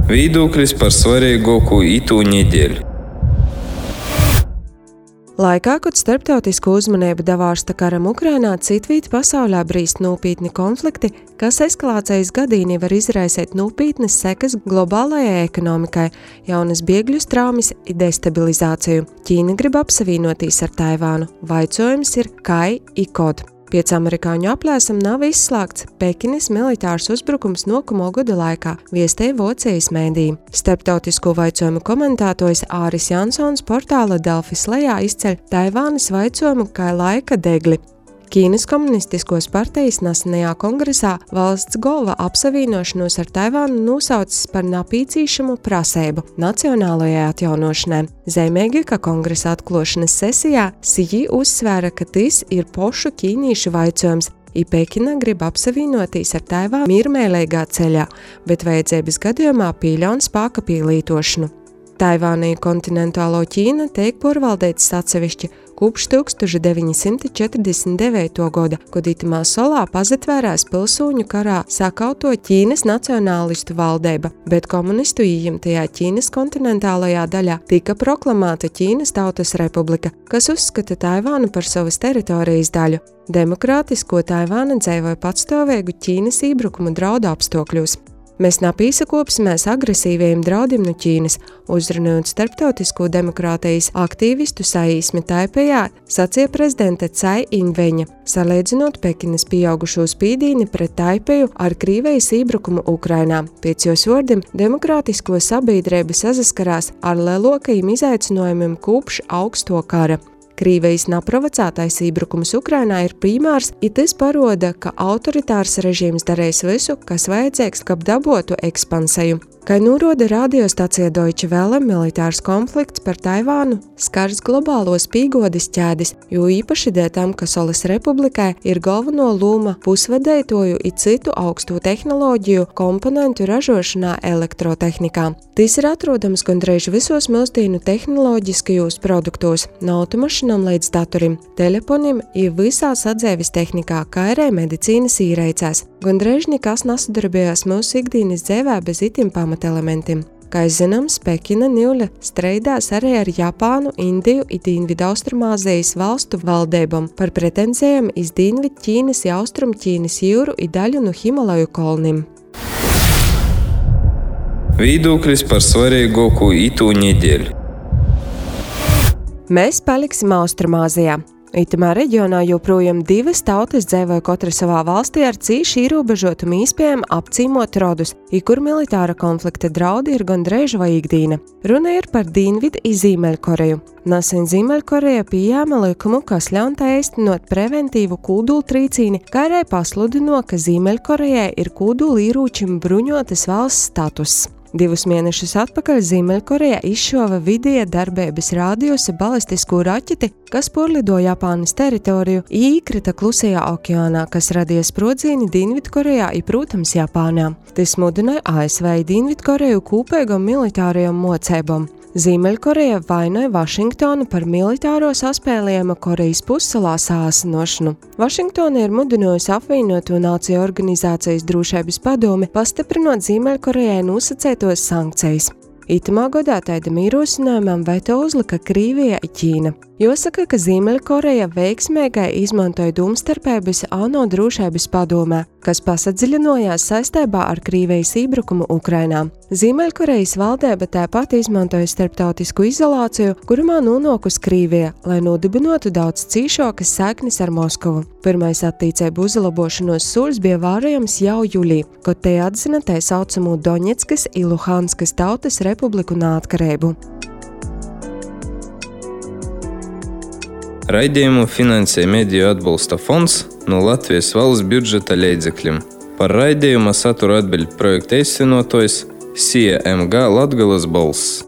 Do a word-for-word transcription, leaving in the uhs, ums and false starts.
Viedoklis par svarīgāko itū nedēļu. Laikā, kad starptautisku uzmanību devārsta karam Ukrainā, citvīt pasaulē brīst nopietni konflikti, kas eskalācijas gadījumā var izraisīt nopietnas sekas globālajai ekonomikai, jaunas bēgļu traumas un destabilizāciju. Ķīna grib apsavienoties ar Taivānu. Vaicojums ir, kai i kod. Pēc amerikāņu aplēsam nav izslēgts Pekinas militārs uzbrukums nākamo gadu laikā, viestēja Vocijas mēdī. Starptautisko vaicojumu komentētājs Āris Jansons portāla Delfis lejā izceļ Taivānas vaicojumu kā laika degli. Ķīnas komunistiskos partijas nesenajā kongresā valsts galva apsavienošanos ar Taivānu nosaucis par napīcīšamu prasību nacionālajai atjaunošanai. Zīmīgi, ka kongresa atklāšanas sesijā Siji uzsvēra, ka tas ir pošu ķīniešu vaicojums, i Pekina grib apsavienoties ar Taivānu miermīlīgā ceļā, bet vajadzības gadījumā pieļaun spēka pielietošanu. Taivānī kontinentālo Ķīna tiek porvaldēts atsevišķi kopš tūkstoš deviņi simti četrdesmit devītā gada, kad itamā solā pazatvērās pilsūņu karā sakauto Ķīnas nacionālistu valdība, bet komunistu ījimtajā Ķīnas kontinentālajā daļā tika proklamēta Ķīnas Tautas Republika, kas uzskata Taivānu par savas teritorijas daļu. Demokrātisko Taivāna dzīvoja patstāvīgu Ķīnas ībrukumu draudu apstākļos. Mēs napīsakopsimies agresīvajiem draudiem no Ķīnas, uzrunājot starptautisko demokrātijas aktīvistu saīsmi Taipejā, sacīja prezidente Cai Inveņa, salīdzinot Pekinas pieaugušo spīdīni pret Taipeju ar Krīvijas ībrukumu Ukrainā. Pēc jos vārdiem, demokrātisko sabiedrība saskarās ar lielākajiem izaicinājumiem kopš augsto kara. Krīvijas naprovocētais ībrukums Ukrainā ir primārs, i tas paroda, ka autoritārs režīms darīs visu, kas vajadzīgs, kab dabotu ekspansiju. Kā norāda radiostacija Deutsche Welle, militārs konflikts par Taivānu skars globālos pīgodes ķēdes, jo īpaši dēļ tam, ka Solas republikai ir galveno loma pusvadētoju i citu augstu tehnoloģiju komponentu ražošanā elektrotehnikā. Tas ir atrodams gandrīz visos mūsdienu tehnoloģiskajos produktos, no automašinām līdz datorim, telefonim i visā sadzēves tehnikā, kā arī medicīnas īreicēs. Gandrīz nekas nesadarbējās mūsu ikdienas dzīvē bez itim pamatelementiem. Kā zināms, Pekina niuļa streidās arī ar Japānu, Indiju un Dienvidaustrumāzijas valstu valdībām par pretenzijām iz Dienvidu Ķīnas, Austrum Ķīnas jūru un daļu no Himalaju kolnim. Viedoklis par svarīgāko itū nedēļu. Mēs paliksim Austrumāzijā. Itamā reģionā joprojām divas tautas dzīvoja katra savā valstī ar cīši ierobežotu iespējām apcīmot rodus, i kur militāra konflikta draudi ir gandrīz vai ikdīna. Runa ir par Dienvidu i Ziemeļkoreju. Nesen Ziemeļkoreja pieņēma likumu, kas ļauj tai īstenot preventīvu kodolu trīcīni, kā arī pasludino, ka Ziemeļkorejai ir kodolu ieročim bruņotas valsts status. Divus mēnešus atpakaļ Ziemeļkoreja izšova vidēja darbības rādījusa balistisko raķeti, kas porlidoja Japānas teritoriju, īkrita Klusajā okeānā, kas radīja sprodieni Dienvidkorejā un, protams, Japānā. Tas mudināja A S V Dienvidkoreju kopīgam militārajam mocībām. Ziemeļkoreja vainoja Vašingtonu par militāro saspēlējumu Korejas pussalā sāsinošanu. Vašingtona ir mudinājusi apvienoto nāciju organizācijas drošības padomi pastiprinot Ziemeļkorejai nosacētos sankcijas. Itamā gadā taidam ierosinājumam veto uzlika Krievija un Ķīna. Jāsaka, ka Ziemeļkoreja veiksmīgai izmantoja domstarpības ANO drošības padomē, kas pasadziļinājās saistībā ar Krievijas ībrukumu Ukrainā. Ziemeļkorejas valdība tāpat izmantoja starptautisku izolāciju, kurumā nonākusi Krievija, lai nodibinātu daudz cīšākas saiknes ar Moskavu. Pirmais attīcību uzlabošanos soļs bija vērojams jau jūlī, kad te atzina tā saucamo Doņetskas un Luhanskas tautas republiku neatkarību. Raidījumu finansē Mediju atbalsta fonds no Latvijas valsts budžeta līdzekļiem. Par raidījuma saturu atbild projekta īstenotājs S I E M G Latgales balss.